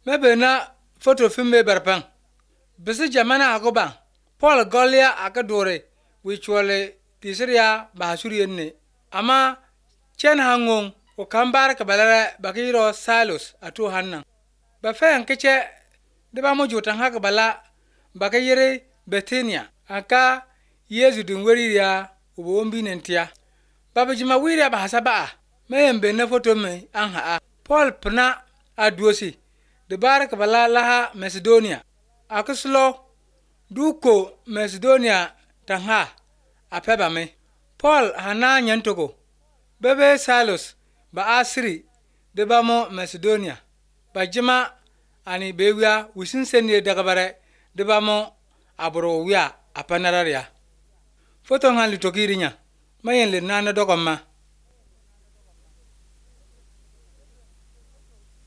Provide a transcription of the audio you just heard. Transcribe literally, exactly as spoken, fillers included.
mebe na photo film me barpang bisi jamana agoba Paul Golia akadore wichwale tisriya bahasurienne ama chen hangong o kambar kabalara bakiro Salos atu hannan ba fayan kece de ba mo jotan haka bala bakayire Bethania aka Yesu din wariya ubo wombi nentia baba jima wiriya bahasaba mayembe na photo me anha Paul pna aduosi de baraka bala laha Macedonia akuslo duko Macedonia tangha apeba me Paul hana nyantogo bebe Salos ba asiri de bamo Macedonia bajima ani bewia wisinsenye dagabare de bamo abro wia apanararia foto ngali tokirinya mayen le nana dogoma